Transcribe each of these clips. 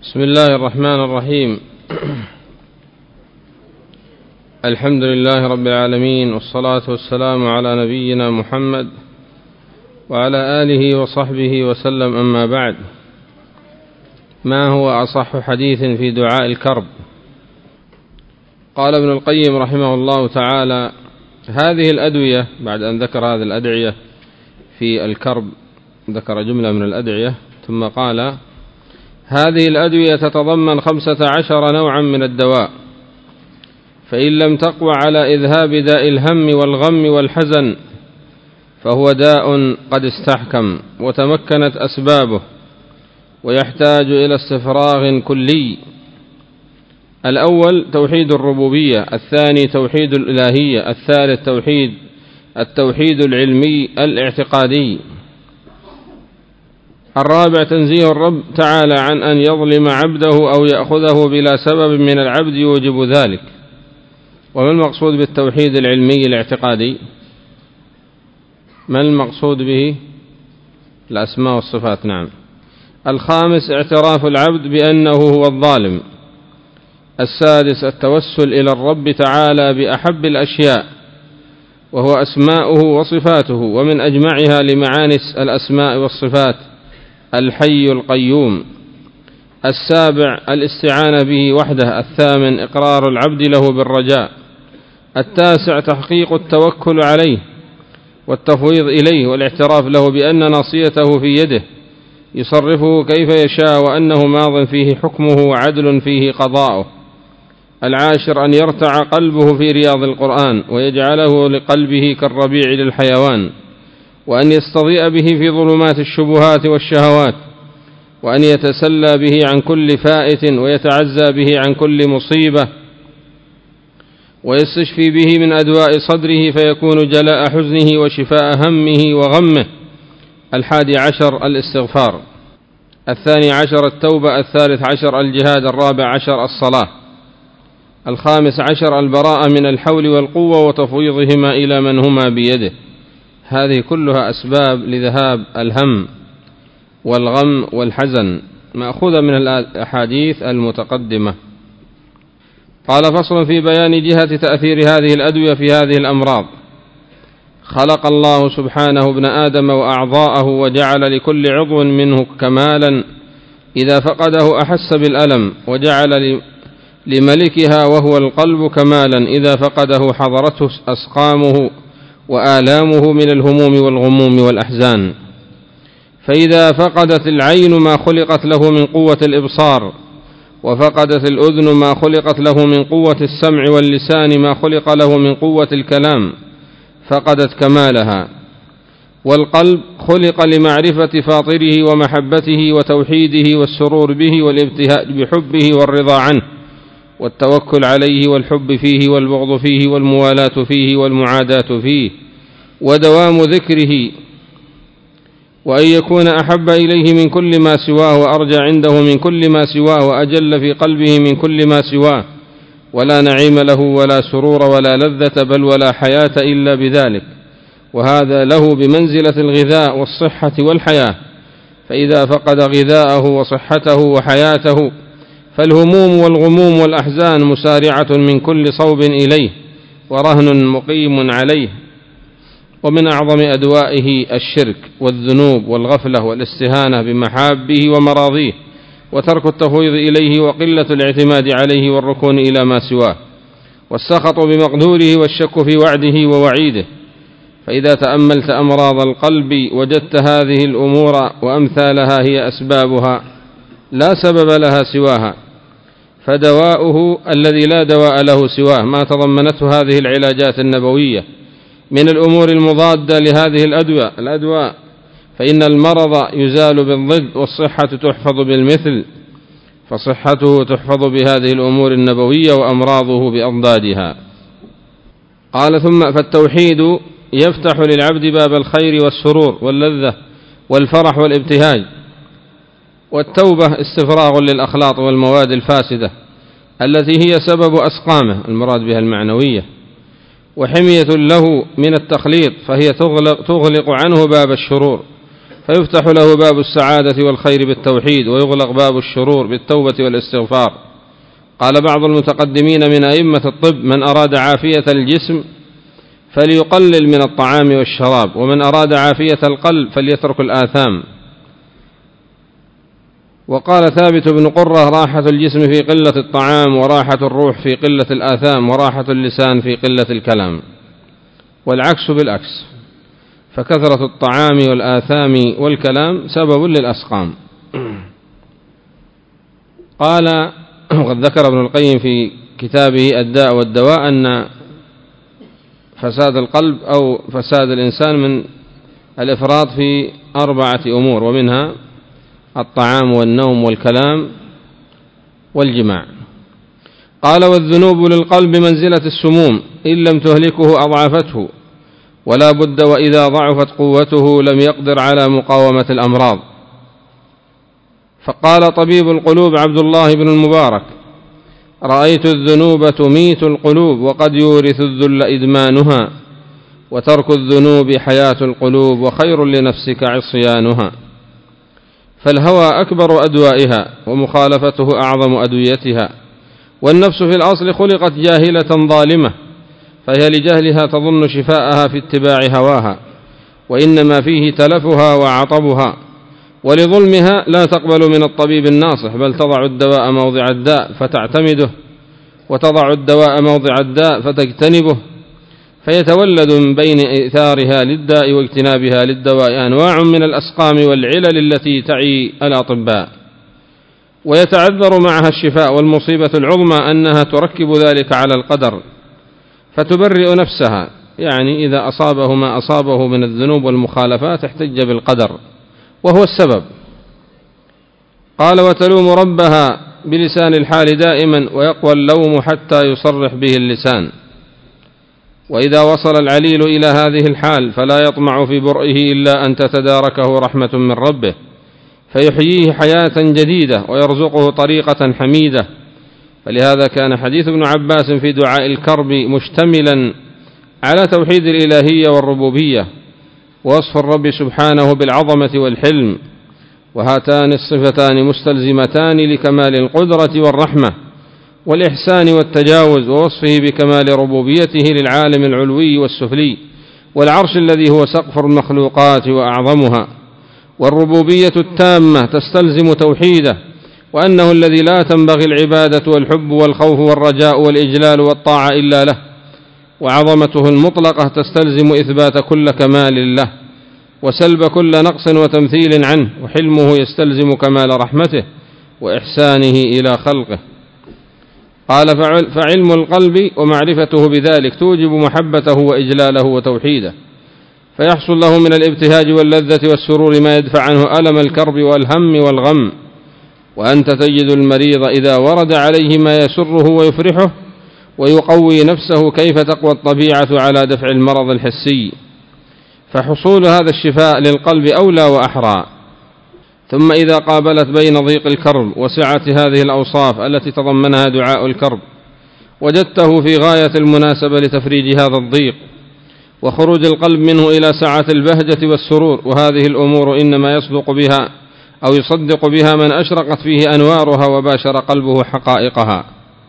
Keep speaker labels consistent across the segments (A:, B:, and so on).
A: بسم الله الرحمن الرحيم. الحمد لله رب العالمين، والصلاة والسلام على نبينا محمد وعلى آله وصحبه وسلم. أما بعد، ما هو أصح حديث في دعاء الكرب؟ قال ابن القيم رحمه الله تعالى: هذه الأدوية، بعد أن ذكر هذه الأدعية في الكرب ذكر جملة من الأدعية، ثم قال: هذه الأدوية تتضمن 15 نوعا من الدواء، فإن لم تقوى على إذهاب داء الهم والغم والحزن فهو داء قد استحكم وتمكنت أسبابه، ويحتاج إلى استفراغ كلي. الأول توحيد الربوبية، الثاني توحيد الإلهية، الثالث التوحيد العلمي الاعتقادي، الرابع تنزيه الرب تعالى عن أن يظلم عبده أو يأخذه بلا سبب من العبد يوجب ذلك. وما المقصود بالتوحيد العلمي الاعتقادي؟ ما المقصود به؟ الأسماء والصفات. نعم. الخامس اعتراف العبد بأنه هو الظالم. السادس التوسل إلى الرب تعالى بأحب الأشياء وهو أسماؤه وصفاته، ومن أجمعها لمعاني الأسماء والصفات الحي القيوم. السابع الاستعانة به وحده. الثامن إقرار العبد له بالرجاء. التاسع تحقيق التوكل عليه والتفويض إليه والاعتراف له بأن ناصيته في يده يصرفه كيف يشاء، وأنه ماض فيه حكمه وعدل فيه قضاؤه. العاشر أن يرتع قلبه في رياض القرآن ويجعله لقلبه كالربيع للحيوان، وأن يستضيء به في ظلمات الشبهات والشهوات، وأن يتسلى به عن كل فائت ويتعزى به عن كل مصيبة، ويستشفي به من أدواء صدره فيكون جلاء حزنه وشفاء همه وغمه. 11 الاستغفار. 12 التوبة. 13 الجهاد. 14 الصلاة. 15 البراءة من الحول والقوة وتفويضهما إلى من هما بيده. هذه كلها أسباب لذهاب الهم والغم والحزن، مأخوذة من الأحاديث المتقدمة. قال: فصل في بيان جهة تأثير هذه الأدوية في هذه الأمراض. خلق الله سبحانه ابن آدم وأعضاءه وجعل لكل عضو منه كمالا إذا فقده أحس بالألم، وجعل لملكها وهو القلب كمالا إذا فقده حضرته أسقامه وآلامه من الهموم والغموم والأحزان. فإذا فقدت العين ما خلقت له من قوة الإبصار، وفقدت الأذن ما خلقت له من قوة السمع، واللسان ما خلق له من قوة الكلام، فقدت كمالها. والقلب خلق لمعرفة فاطره ومحبته وتوحيده والسرور به والابتهاج بحبه والرضا عنه والتوكل عليه والحب فيه والبغض فيه والموالاة فيه والمعاداة فيه ودوام ذكره، وأن يكون أحب إليه من كل ما سواه وأرجى عنده من كل ما سواه وأجل في قلبه من كل ما سواه، ولا نعيم له ولا سرور ولا لذة بل ولا حياة إلا بذلك، وهذا له بمنزلة الغذاء والصحة والحياة. فإذا فقد غذاءه وصحته وحياته فالهموم والغموم والأحزان مسارعة من كل صوب إليه ورهن مقيم عليه. ومن أعظم أدوائه الشرك والذنوب والغفلة والاستهانة بمحابه ومراضيه، وترك التفويض إليه وقلة الاعتماد عليه والركون إلى ما سواه، والسخط بمقدوره والشك في وعده ووعيده. فإذا تأملت أمراض القلب وجدت هذه الأمور وأمثالها هي أسبابها لا سبب لها سواها، فدواؤه الذي لا دواء له سواه ما تضمنته هذه العلاجات النبوية من الأمور المضادة لهذه الأدواء، فإن المرض يزال بالضد والصحة تحفظ بالمثل، فصحته تحفظ بهذه الأمور النبوية وأمراضه بأضدادها. قال: ثم فالتوحيد يفتح للعبد باب الخير والسرور واللذة والفرح والابتهاج، والتوبة استفراغ للأخلاط والمواد الفاسدة التي هي سبب أسقامه، المراد بها المعنوية، وحمية له من التخليط، فهي تغلق عنه باب الشرور، فيفتح له باب السعادة والخير بالتوحيد، ويغلق باب الشرور بالتوبة والاستغفار. قال بعض المتقدمين من أئمة الطب: من أراد عافية الجسم فليقلل من الطعام والشراب، ومن أراد عافية القلب فليترك الآثام. وقال ثابت بن قرة: راحة الجسم في قلة الطعام، وراحة الروح في قلة الآثام، وراحة اللسان في قلة الكلام. والعكس بالعكس، فكثرة الطعام والآثام والكلام سبب للأسقام. قال وقد ذكر ابن القيم في كتابه الداء والدواء أن فساد القلب أو فساد الإنسان من الإفراط في 4 أمور، ومنها الطعام والنوم والكلام والجماع. قال: والذنوب للقلب منزلة السموم، إن لم تهلكه أضعفته، ولا بد وإذا ضعفت قوته لم يقدر على مقاومة الأمراض. فقال طبيب القلوب عبد الله بن المبارك: رأيت الذنوب تميت القلوب، وقد يورث الذل إدمانها، وترك الذنوب حياة القلوب، وخير لنفسك عصيانها. فالهوى أكبر أدوائها، ومخالفته أعظم أدويتها. والنفس في الأصل خلقت جاهلة ظالمة، فهي لجهلها تظن شفاءها في اتباع هواها، وإنما فيه تلفها وعطبها. ولظلمها لا تقبل من الطبيب الناصح، بل تضع الدواء موضع الداء فتعتمده، وتضع الدواء موضع الداء فتجتنبه، فيتولد من بين إيثارها للداء واجتنابها للدواء أنواع من الأسقام والعلل التي تعي الأطباء، ويتعذر معها الشفاء. والمصيبة العظمى أنها تركب ذلك على القدر، فتبرئ نفسها، يعني إذا أصابه ما أصابه من الذنوب والمخالفات احتج بالقدر وهو السبب. قال: وتلوم ربها بلسان الحال دائما، ويقوى اللوم حتى يصرح به اللسان. وإذا وصل العليل إلى هذه الحال فلا يطمع في برئه إلا أن تتداركه رحمة من ربه، فيحييه حياة جديدة ويرزقه طريقة حميدة. فلهذا كان حديث ابن عباس في دعاء الكرب مشتملا على توحيد الإلهية والربوبية، ووصف الرب سبحانه بالعظمة والحلم، وهاتان الصفتان مستلزمتان لكمال القدرة والرحمة والإحسان والتجاوز، ووصفه بكمال ربوبيته للعالم العلوي والسفلي، والعرش الذي هو سقف المخلوقات وأعظمها. والربوبية التامة تستلزم توحيده، وأنه الذي لا تنبغي العبادة والحب والخوف والرجاء والإجلال والطاعة إلا له. وعظمته المطلقة تستلزم إثبات كل كمال له، وسلب كل نقص وتمثيل عنه. وحلمه يستلزم كمال رحمته وإحسانه إلى خلقه. قال: فعلم القلب ومعرفته بذلك توجب محبته وإجلاله وتوحيده، فيحصل له من الابتهاج واللذة والسرور ما يدفع عنه ألم الكرب والهم والغم. وأنت تجد المريض إذا ورد عليه ما يسره ويفرحه ويقوي نفسه، كيف تقوى الطبيعة على دفع المرض الحسي. فحصول هذا الشفاء للقلب أولى وأحرى. ثم إذا قابلت بين ضيق الكرب وسعة هذه الأوصاف التي تضمنها دعاء الكرب، وجدته في غاية المناسبة لتفريج هذا الضيق وخروج القلب منه إلى سعة البهجة والسرور. وهذه الأمور إنما يصدق بها أو يصدق بها من أشرقت فيه أنوارها وباشر قلبه حقائقها.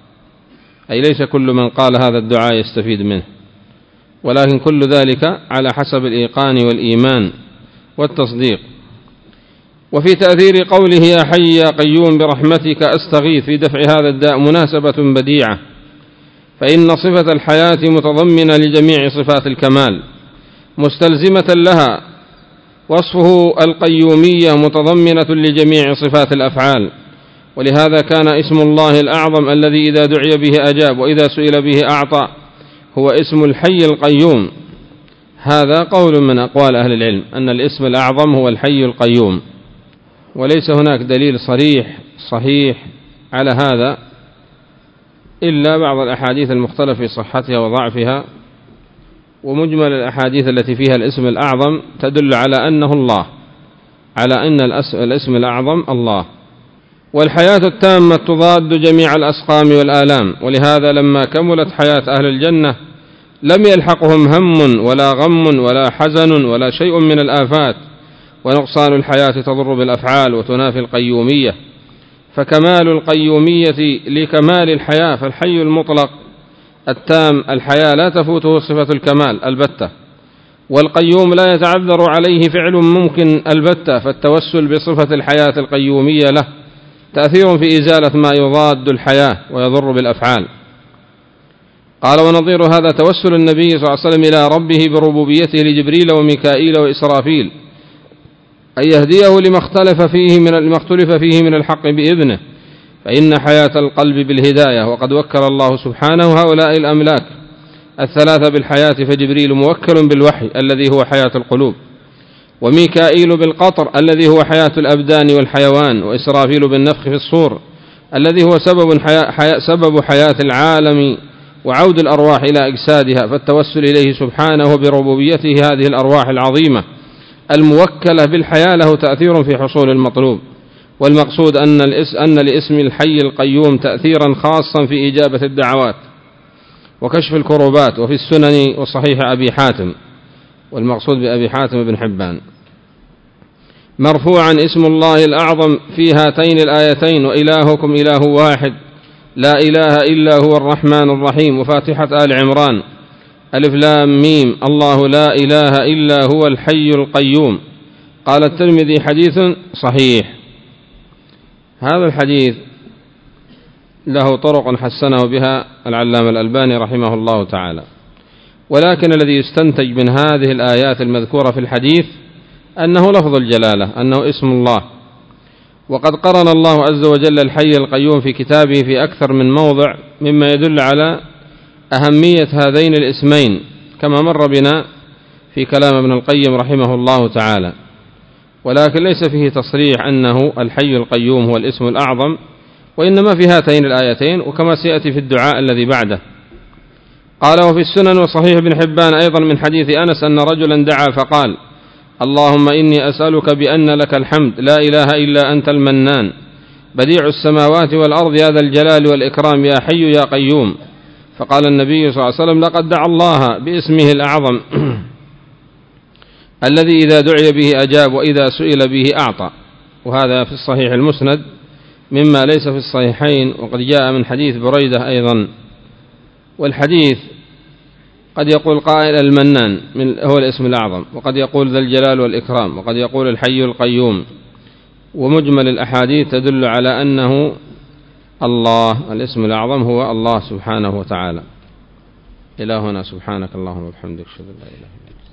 A: أي ليس كل من قال هذا الدعاء يستفيد منه، ولكن كل ذلك على حسب الإيقان والإيمان والتصديق. وفي تأثير قوله: يا حي يا قيوم برحمتك أستغيث في دفع هذا الداء مناسبة بديعة، فإن صفة الحياة متضمنة لجميع صفات الكمال مستلزمة لها، وصفه القيومية متضمنة لجميع صفات الأفعال. ولهذا كان اسم الله الأعظم الذي إذا دعي به أجاب، وإذا سئل به أعطى، هو اسم الحي القيوم. هذا قول من أقوال أهل العلم أن الاسم الأعظم هو الحي القيوم، وليس هناك دليل صحيح على هذا إلا بعض الأحاديث المختلف في صحتها وضعفها. ومجمل الأحاديث التي فيها الاسم الأعظم تدل على أنه الله، على أن الاسم الأعظم الله. والحياة التامة تضاد جميع الأسقام والآلام، ولهذا لما كملت حياة أهل الجنة لم يلحقهم هم ولا غم ولا حزن ولا شيء من الآفات، ونقصان الحياة تضر بالأفعال وتنافي القيومية، فكمال القيومية لكمال الحياة، فالحي المطلق التام الحياة لا تفوته صفة الكمال البتة، والقيوم لا يتعذر عليه فعل ممكن البتة، فالتوسل بصفة الحياة القيومية له تأثير في إزالة ما يضاد الحياة ويضر بالأفعال. قال: ونظير هذا توسل النبي صلى الله عليه وسلم إلى ربه بربوبيته لجبريل وميكائيل وإسرافيل أن يهديه لما اختلف فيه من الحق بإذنه، فإن حياة القلب بالهداية، وقد وكل الله سبحانه هؤلاء الأملاك الثلاثة بالحياة، فجبريل موكل بالوحي الذي هو حياة القلوب، وميكائيل بالقطر الذي هو حياة الأبدان والحيوان، وإسرافيل بالنفخ في الصور الذي هو سبب حياة العالم وعود الأرواح إلى أجسادها، فالتوسل إليه سبحانه بربوبيته هذه الأرواح العظيمة الموكلة بالحياة له تأثير في حصول المطلوب. والمقصود أن لاسم الحي القيوم تأثيرا خاصا في إجابة الدعوات وكشف الكروبات. وفي السنن وصحيح أبي حاتم، والمقصود بأبي حاتم بن حبان، مرفوعا اسم الله الأعظم في هاتين الآيتين: وإلهكم إله واحد لا إله إلا هو الرحمن الرحيم. وفاتحة آل عمران: ألف لام ميم الله لا إله إلا هو الحي القيوم. قال الترمذي: حديث صحيح. هذا الحديث له طرق حسنه بها العلامة الألباني رحمه الله تعالى، ولكن الذي يستنتج من هذه الآيات المذكورة في الحديث أنه لفظ الجلالة، أنه اسم الله، وقد قرن الله عز وجل الحي القيوم في كتابه في أكثر من موضع، مما يدل على أهمية هذين الاسمين، كما مر بنا في كلام ابن القيم رحمه الله تعالى، ولكن ليس فيه تصريح أنه الحي القيوم هو الاسم الأعظم، وإنما في هاتين الآيتين، وكما سيأتي في الدعاء الذي بعده. قال: وفي السنن وصحيح ابن حبان أيضا من حديث أنس أن رجلا دعا فقال: اللهم إني أسألك بأن لك الحمد لا إله إلا أنت المنان بديع السماوات والأرض يا ذا الجلال والإكرام يا حي يا قيوم. فقال النبي صلى الله عليه وسلم: لقد دعا الله باسمه الأعظم الذي إذا دعي به أجاب وإذا سئل به أعطى. وهذا في الصحيح المسند مما ليس في الصحيحين، وقد جاء من حديث بريدة أيضا. والحديث قد يقول قائل المنان هو الاسم الأعظم، وقد يقول ذا الجلال والإكرام، وقد يقول الحي القيوم، ومجمل الأحاديث تدل على أنه الله الاسم الأعظم هو الله سبحانه وتعالى. إلهنا سبحانك اللهم وبحمدك أشهد أن لا إله إلا أنت.